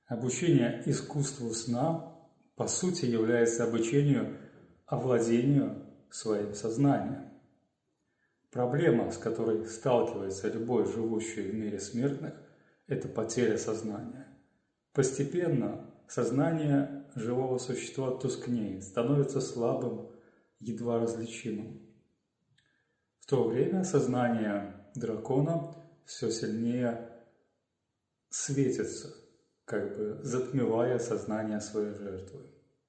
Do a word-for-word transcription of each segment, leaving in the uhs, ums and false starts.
Обучение искусству сна, по сути, является обучению овладению своим сознанием. Проблема, с которой сталкивается любой живущий в мире смертных, это потеря сознания. Постепенно сознание живого существа тускнеет, становится слабым, едва различимым. В то время сознание дракона все сильнее светится, как бы затмевая сознание своей жертвы.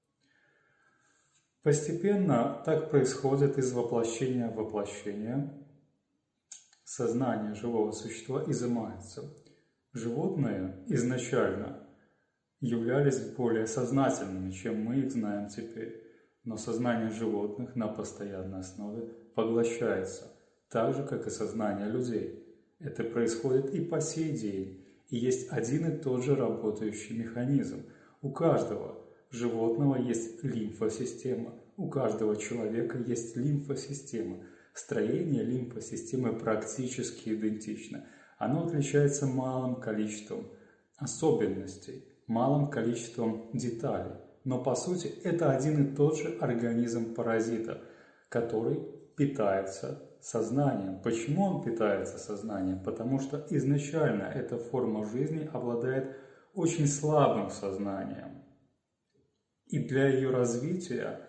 Постепенно так происходит из воплощения в воплощение. Сознание живого существа изымается. Животные изначально являлись более сознательными, чем мы их знаем теперь. Но сознание животных на постоянной основе поглощается, так же, как и сознание людей. Это происходит и по сей день. И есть один и тот же работающий механизм. У каждого животного есть лимфосистема, у каждого человека есть лимфосистема. Строение лимфосистемы практически идентично. Оно отличается малым количеством особенностей, малым количеством деталей. Но по сути это один и тот же организм паразита, который питается сознанием. Почему он питается сознанием? Потому что изначально эта форма жизни обладает очень слабым сознанием. И для ее развития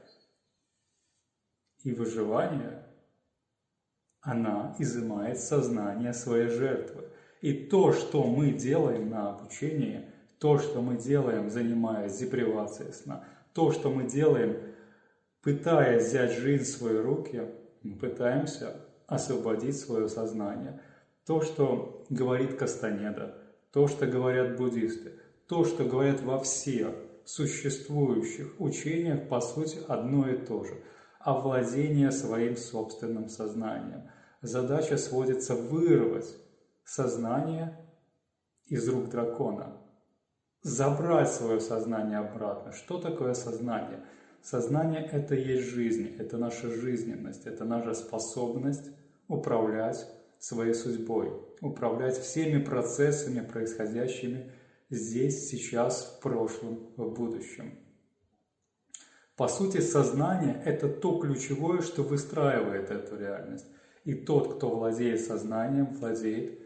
и выживания она изымает сознание своей жертвы. И то, что мы делаем на обучении, то, что мы делаем, занимаясь депривацией сна, то, что мы делаем, пытаясь взять жизнь в свои руки, мы пытаемся освободить свое сознание. То, что говорит Кастанеда, то, что говорят буддисты, то, что говорят во всех существующих учениях, по сути, одно и то же. Овладение своим собственным сознанием. Задача сводится вырвать сознание из рук дракона. Забрать свое сознание обратно. Что такое сознание? Сознание – это есть жизнь, это наша жизненность, это наша способность управлять своей судьбой, управлять всеми процессами, происходящими здесь, сейчас, в прошлом, в будущем. По сути, сознание – это то ключевое, что выстраивает эту реальность. И тот, кто владеет сознанием, владеет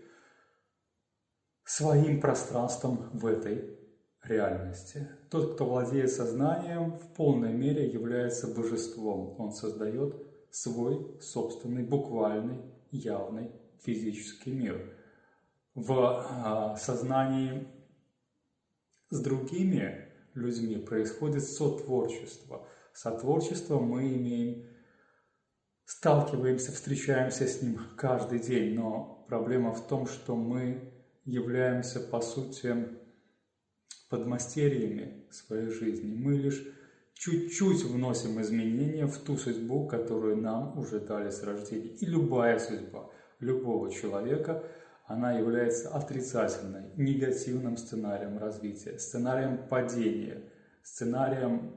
своим пространством в этой реальности. Тот, кто владеет сознанием, в полной мере является божеством. Он создает свой собственный, буквальный, явный физический мир. В сознании с другими людьми происходит сотворчество. Сотворчество мы имеем, сталкиваемся, встречаемся с ним каждый день, но проблема в том, что мы являемся, по сути, подмастерьями своей жизни. Мы лишь чуть-чуть вносим изменения в ту судьбу, которую нам уже дали с рождения. И любая судьба любого человека, она является отрицательной, негативным сценарием развития, сценарием падения, сценарием,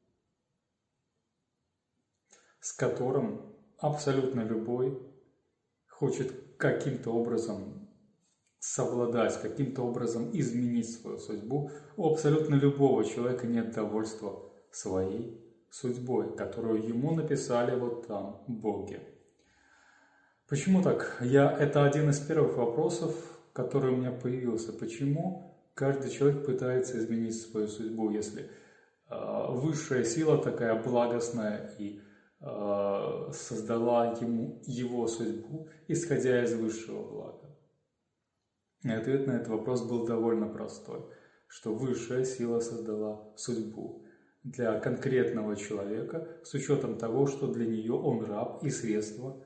с которым абсолютно любой хочет каким-то образом совладать, каким-то образом изменить свою судьбу. У абсолютно любого человека нет довольства своей судьбой, которую ему написали вот там боги. Почему так? Я, это один из первых вопросов, который у меня появился. Почему каждый человек пытается изменить свою судьбу, если э, высшая сила такая благостная и э, создала ему его судьбу, исходя из высшего блага? И ответ на этот вопрос был довольно простой, что высшая сила создала судьбу для конкретного человека с учетом того, что для нее он раб и средство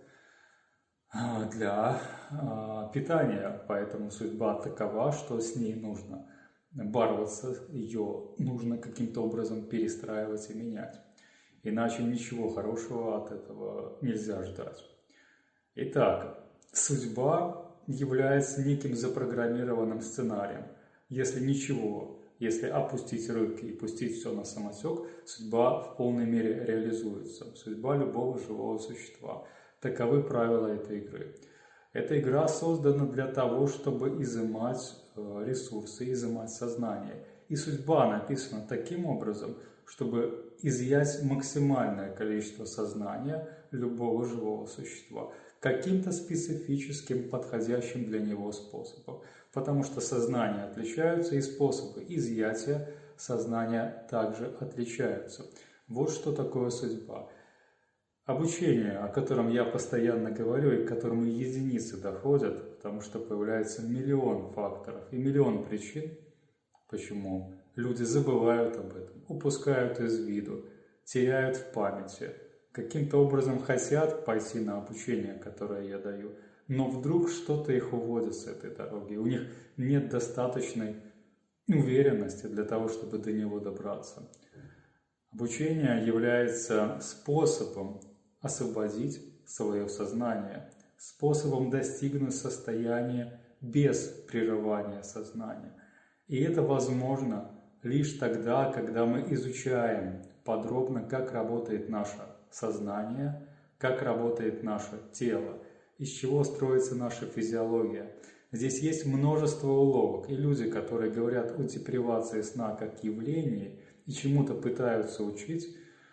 для питания, поэтому судьба такова, что с ней нужно бороться, ее нужно каким-то образом перестраивать и менять. Иначе ничего хорошего от этого нельзя ждать. Итак, судьба является неким запрограммированным сценарием. Если ничего, если опустить руки и пустить все на самотек, судьба в полной мере реализуется. Судьба любого живого существа. Таковы правила этой игры. Эта игра создана для того, чтобы изымать ресурсы, изымать сознание. И судьба написана таким образом, чтобы изъять максимальное количество сознания любого живого существа каким-то специфическим, подходящим для него способом. Потому что сознания отличаются, и способы изъятия сознания также отличаются. Вот что такое судьба. Обучение, о котором я постоянно говорю и к которому единицы доходят, потому что появляется миллион факторов и миллион причин, почему люди забывают об этом, упускают из виду, теряют в памяти, каким-то образом хотят пойти на обучение, которое я даю, но вдруг что-то их уводит с этой дороги, у них нет достаточной уверенности для того, чтобы до него добраться. Обучение является способом освободить свое сознание, способом достигнуть состояния без прерывания сознания. И это возможно лишь тогда, когда мы изучаем подробно, как работает наше сознание, как работает наше тело, из чего строится наша физиология. Здесь есть множество уловок, и люди, которые говорят о депривации сна как явлении и чему-то пытаются учить,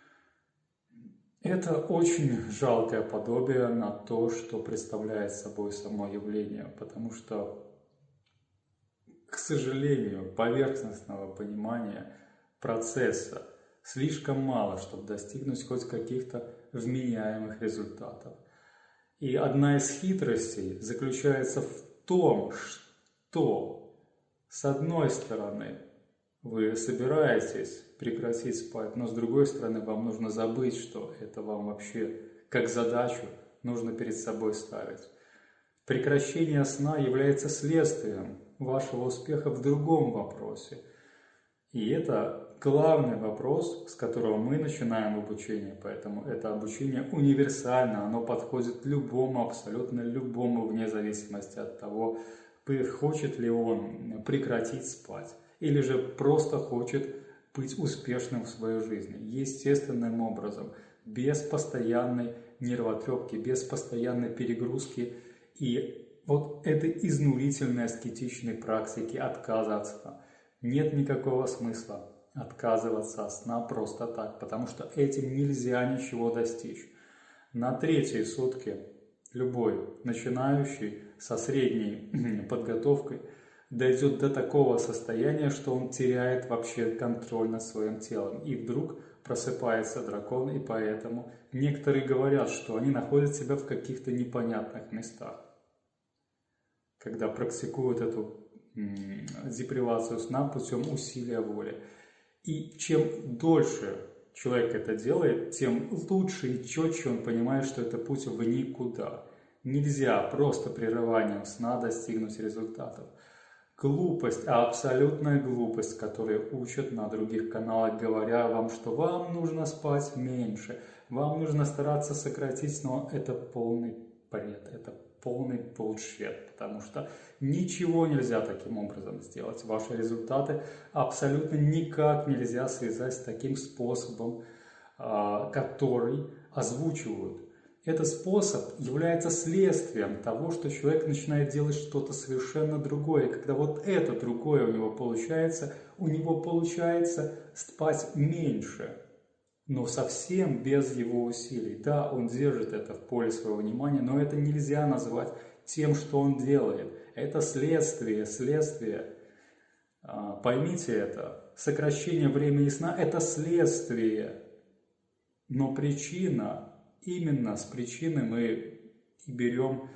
это очень жалкое подобие на то, что представляет собой само явление, потому что, к сожалению, поверхностного понимания процесса слишком мало, чтобы достигнуть хоть каких-то вменяемых результатов. И одна из хитростей заключается в том, что, с одной стороны, вы собираетесь прекратить спать, но с другой стороны, вам нужно забыть, что это вам вообще как задачу нужно перед собой ставить. Прекращение сна является следствием вашего успеха в другом вопросе. И это главный вопрос, с которого мы начинаем обучение, поэтому это обучение универсально, оно подходит любому, абсолютно любому, вне зависимости от того, хочет ли он прекратить спать, или же просто хочет быть успешным в своей жизни, естественным образом, без постоянной нервотрепки, без постоянной перегрузки и вот этой изнурительной аскетичной практики отказа от сна. Нет никакого смысла отказываться от сна просто так, потому что этим нельзя ничего достичь. На третьей сутки любой начинающий со средней подготовкой дойдет до такого состояния, что он теряет вообще контроль над своим телом. И вдруг просыпается дракон, и поэтому некоторые говорят, что они находят себя в каких-то непонятных местах. Когда практикуют эту м, депривацию сна путем усилия воли. И чем дольше человек это делает, тем лучше и четче он понимает, что это путь в никуда. Нельзя просто прерыванием сна достигнуть результатов. Глупость, а абсолютная глупость, которую учат на других каналах, говоря вам, что вам нужно спать меньше, вам нужно стараться сократить, но это полный бред, это полный bullshit, потому что ничего нельзя таким образом сделать. Ваши результаты абсолютно никак нельзя связать с таким способом, который озвучивают. Этот способ является следствием того, что человек начинает делать что-то совершенно другое. И когда вот это другое у него получается, у него получается спать меньше, но совсем без его усилий. Да, он держит это в поле своего внимания, но это нельзя назвать тем, что он делает. Это следствие, следствие. Поймите это. Сокращение времени сна – это следствие, но причина. Именно с причины мы берем,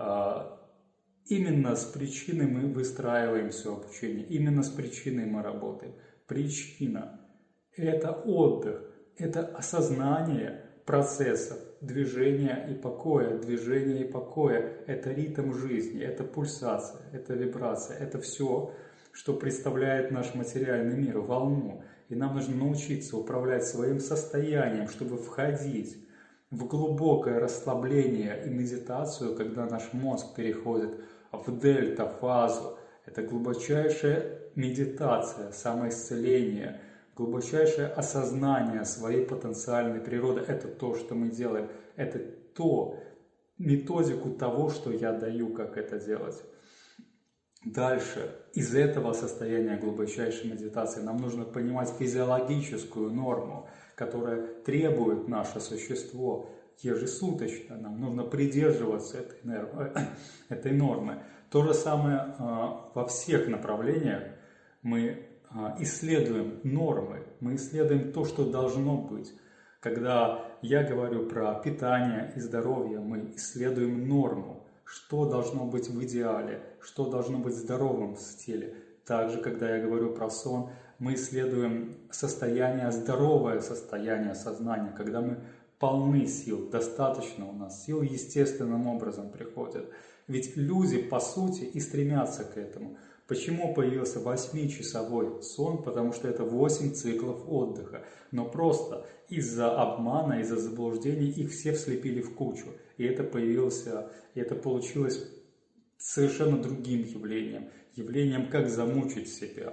именно с причины мы выстраиваем все обучение, именно с причиной мы работаем. Причина – это отдых, это осознание процессов движения и покоя, движения и покоя. Это ритм жизни, это пульсация, это вибрация, это все, что представляет наш материальный мир, волну. И нам нужно научиться управлять своим состоянием, чтобы входить в глубокое расслабление и медитацию, когда наш мозг переходит в дельта-фазу. Это глубочайшая медитация, самоисцеление, глубочайшее осознание своей потенциальной природы. Это то, что мы делаем. Это то, методику того, что я даю, как это делать. Дальше, из этого состояния глубочайшей медитации нам нужно понимать физиологическую норму, которая требует наше существо ежесуточно. Нам нужно придерживаться этой, нормы, этой нормы. То же самое во всех направлениях. Мы исследуем нормы, мы исследуем то, что должно быть. Когда я говорю про питание и здоровье, мы исследуем норму, что должно быть в идеале, что должно быть здоровым в теле. Также, когда я говорю про сон, мы исследуем состояние, здоровое состояние сознания, когда мы полны сил, достаточно у нас сил, естественным образом приходят. Ведь люди, по сути, и стремятся к этому. Почему появился восьмичасовой сон? Потому что это восемь циклов отдыха. Но просто из-за обмана, из-за заблуждений их все слепили в кучу. И это появилось, и это получилось совершенно другим явлением. Явлением, как замучить себя.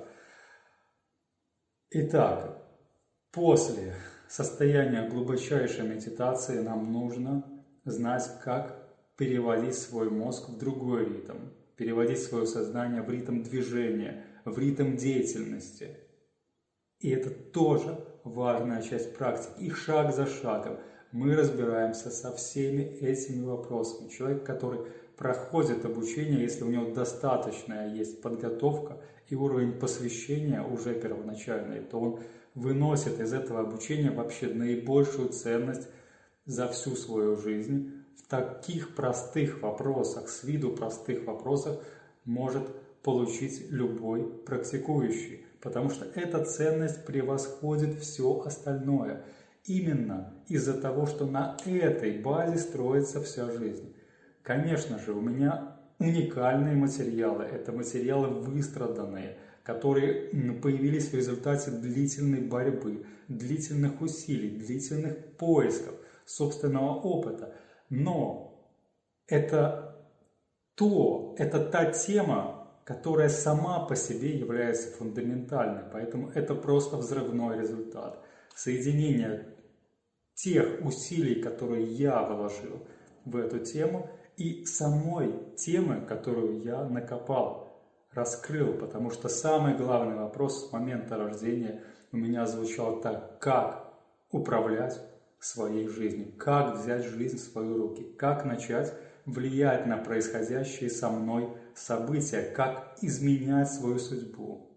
Итак, после состояния глубочайшей медитации нам нужно знать, как переводить свой мозг в другой ритм. Переводить свое сознание в ритм движения, в ритм деятельности. И это тоже важная часть практики. И шаг за шагом мы разбираемся со всеми этими вопросами. Человек, который проходит обучение, если у него достаточная есть подготовка и уровень посвящения уже первоначальный, то он выносит из этого обучения вообще наибольшую ценность за всю свою жизнь. В таких простых вопросах, с виду простых вопросах, может получить любой практикующий. Потому что эта ценность превосходит все остальное. Именно из-за того, что на этой базе строится вся жизнь. Конечно же, у меня уникальные материалы. Это материалы выстраданные, которые появились в результате длительной борьбы, длительных усилий, длительных поисков, собственного опыта. Но это то, это та тема, которая сама по себе является фундаментальной. Поэтому это просто взрывной результат. Соединение тех усилий, которые я вложил в эту тему, и самой темы, которую я накопал, раскрыл. Потому что самый главный вопрос с момента рождения у меня звучал так: как управлять своей жизнью, как взять жизнь в свои руки, как начать влиять на происходящие со мной события, как изменять свою судьбу.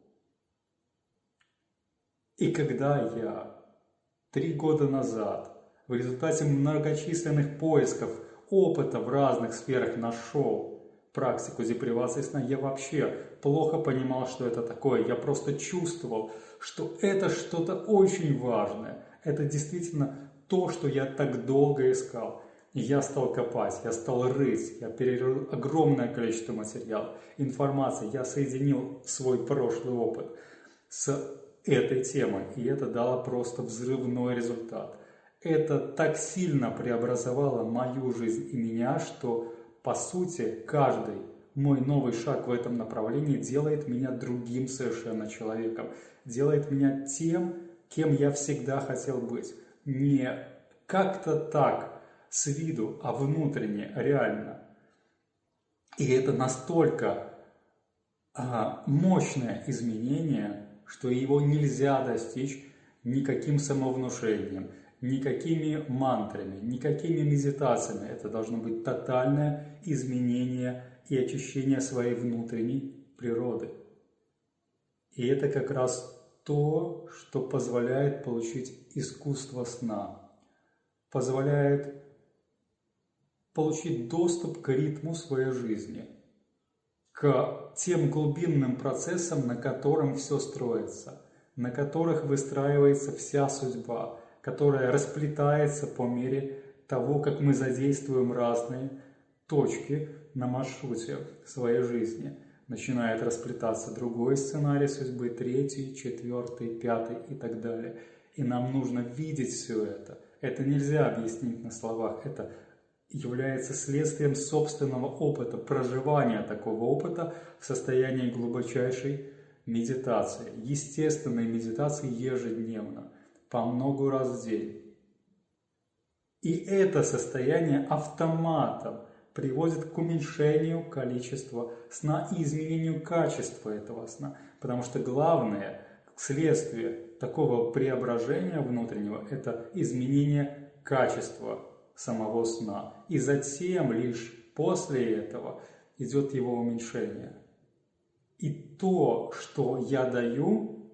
И когда я три года назад в результате многочисленных поисков опыта в разных сферах нашел практику депривации сна, я вообще плохо понимал, что это такое. Я просто чувствовал, что это что-то очень важное. Это действительно то, что я так долго искал. И я стал копать, я стал рыть, я перерыл огромное количество материала, информации. Я соединил свой прошлый опыт с этой темой, и это дало просто взрывной результат. Это так сильно преобразовало мою жизнь и меня, что, по сути, каждый мой новый шаг в этом направлении делает меня другим совершенно человеком, делает меня тем, кем я всегда хотел быть. Не как-то так, с виду, а внутренне, реально. И это настолько а, мощное изменение, что его нельзя достичь никаким самовнушением, никакими мантрами, никакими медитациями. Это должно быть тотальное изменение и очищение своей внутренней природы. И это как раз то, что позволяет получить искусство сна, позволяет получить доступ к ритму своей жизни, к тем глубинным процессам, на котором все строится, на которых выстраивается вся судьба, которая расплетается по мере того, как мы задействуем разные точки на маршруте своей жизни. Начинает расплетаться другой сценарий судьбы, третий, четвертый, пятый и так далее. И нам нужно видеть все это. Это нельзя объяснить на словах. Это является следствием собственного опыта, проживания такого опыта в состоянии глубочайшей медитации, естественной медитации ежедневно, по много раз в день. И это состояние автоматом приводит к уменьшению количества сна и изменению качества этого сна. Потому что главное следствие такого преображения внутреннего – это изменение качества самого сна. И затем, лишь после этого, идет его уменьшение. И то, что я даю,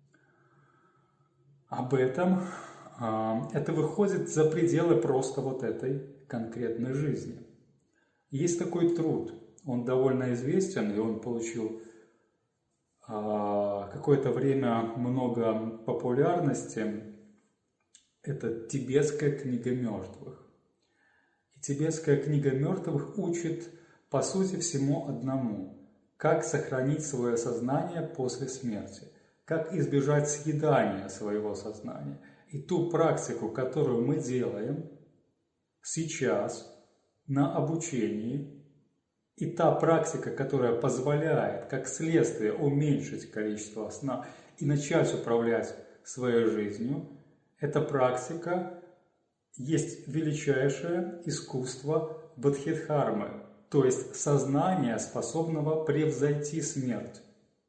об этом, это выходит за пределы просто вот этой конкретной жизни. Есть такой труд, он довольно известен, и он получил какое-то время много популярности. Это «Тибетская книга мертвых». И «Тибетская книга мертвых» учит, по сути, всему одному – как сохранить свое сознание после смерти, как избежать съедания своего сознания. И ту практику, которую мы делаем сейчас на обучении, и та практика, которая позволяет, как следствие, уменьшить количество сна и начать управлять своей жизнью, эта практика есть величайшее искусство бодхидхармы, то есть сознания, способного превзойти смерть.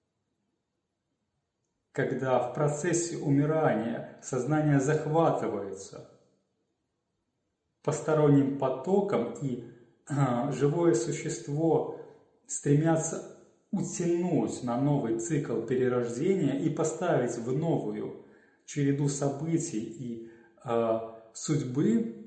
Когда в процессе умирания сознание захватывается посторонним потоком, и э, живое существо стремятся утянуть на новый цикл перерождения и поставить в новую череду событий и э, судьбы,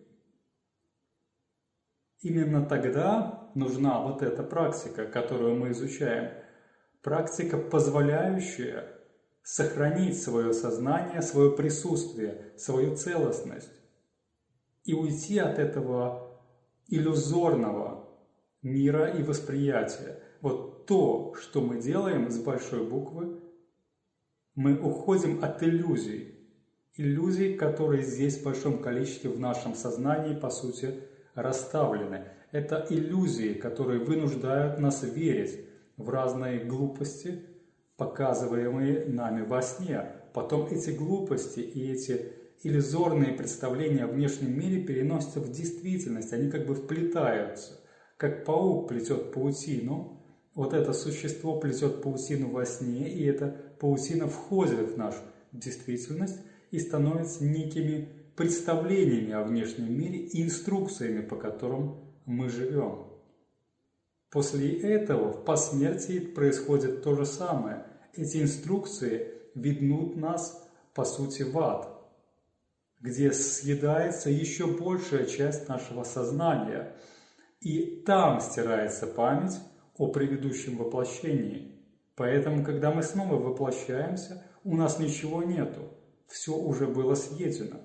именно тогда нужна вот эта практика, которую мы изучаем, практика, позволяющая сохранить свое сознание, свое присутствие, свою целостность и уйти от этого иллюзорного мира и восприятия. Вот то, что мы делаем с большой буквы, мы уходим от иллюзий. Иллюзий, которые здесь в большом количестве в нашем сознании, по сути, расставлены. Это иллюзии, которые вынуждают нас верить в разные глупости, показываемые нами во сне. Потом эти глупости и эти иллюзорные представления о внешнем мире переносятся в действительность, они как бы вплетаются. Как паук плетет паутину, вот это существо плетет паутину во сне, и эта паутина входит в нашу действительность и становится некими представлениями о внешнем мире и инструкциями, по которым мы живем. После этого в посмертии происходит то же самое. Эти инструкции ведут нас, по сути, в ад, где съедается еще большая часть нашего сознания, и там стирается память о предыдущем воплощении. Поэтому, когда мы снова воплощаемся, у нас ничего нету, все уже было съедено.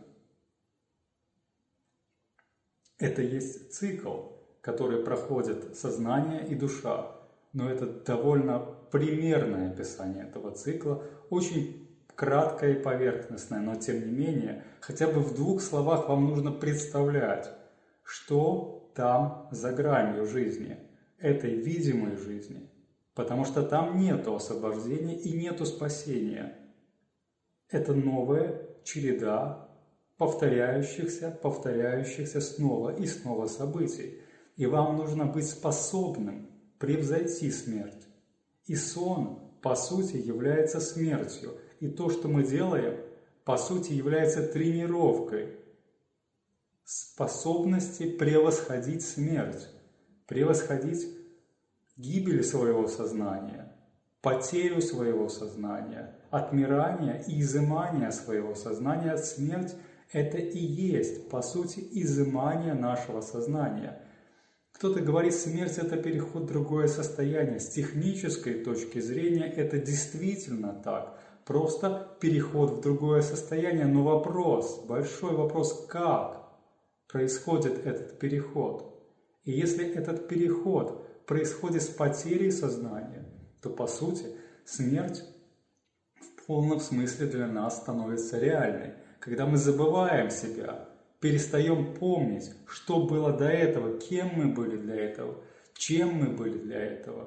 Это есть цикл, который проходит сознание и душа. Но это довольно примерное описание этого цикла, очень краткое и поверхностное, но тем не менее, хотя бы в двух словах вам нужно представлять, что там за гранью жизни, этой видимой жизни, потому что там нету освобождения и нету спасения. Это новая череда повторяющихся, повторяющихся снова и снова событий. И вам нужно быть способным превзойти смерть. И сон, по сути, является смертью. И то, что мы делаем, по сути, является тренировкой способности превосходить смерть, превосходить гибель своего сознания, потерю своего сознания, отмирание и изымание своего сознания. Смерть – это и есть, по сути, изымание нашего сознания. Кто-то говорит, смерть – это переход в другое состояние. С технической точки зрения это действительно так. Просто переход в другое состояние. Но вопрос, большой вопрос, как происходит этот переход? И если этот переход происходит с потерей сознания, то, по сути, смерть в полном смысле для нас становится реальной. Когда мы забываем себя, перестаем помнить, что было до этого, кем мы были для этого, чем мы были для этого.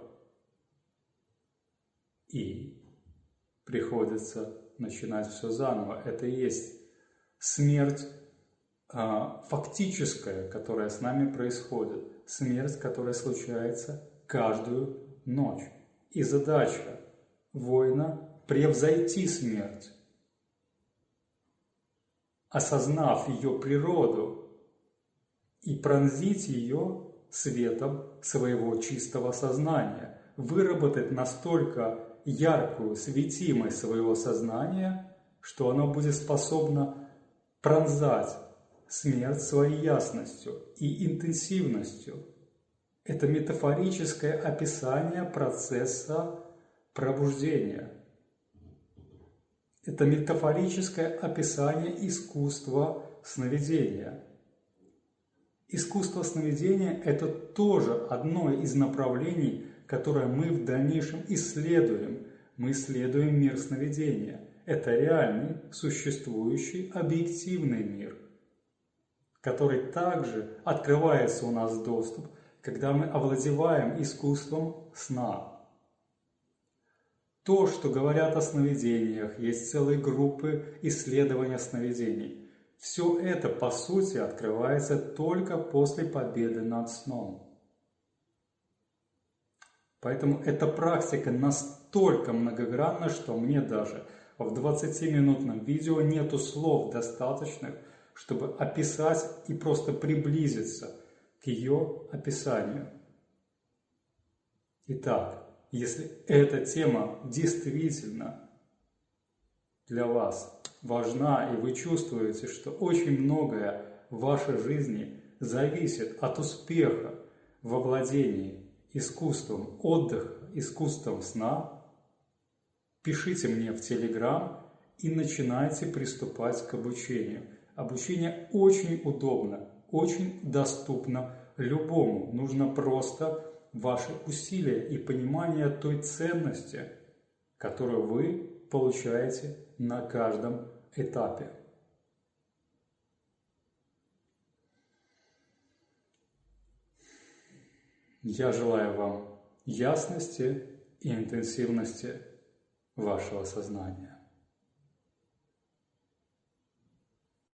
И приходится начинать все заново. Это и есть смерть а, фактическая, которая с нами происходит. смерть, которая случается каждую ночь. И задача воина – превзойти смерть, осознав ее природу и пронзить ее светом своего чистого сознания, выработать настолько яркую светимость своего сознания, что оно будет способно пронзать смерть своей ясностью и интенсивностью. Это метафорическое описание процесса пробуждения. Это метафорическое описание искусства сновидения. Искусство сновидения – это тоже одно из направлений, которое мы в дальнейшем исследуем. Мы исследуем мир сновидения. Это реальный, существующий, объективный мир, который также открывается у нас доступ, когда мы овладеваем искусством сна. То, что говорят о сновидениях, есть целые группы исследования сновидений. Все это, по сути, открывается только после победы над сном. Поэтому эта практика настолько многогранна, что мне даже в двадцатиминутном видео нету слов достаточных, чтобы описать и просто приблизиться к ее описанию. Итак, если эта тема действительно для вас важна, и вы чувствуете, что очень многое в вашей жизни зависит от успеха во владении искусством отдыха, искусством сна, пишите мне в Телеграм и начинайте приступать к обучению. Обучение очень удобно, очень доступно любому. Нужно просто ваши усилия и понимание той ценности, которую вы получаете на каждом этапе. Я желаю вам ясности и интенсивности вашего сознания.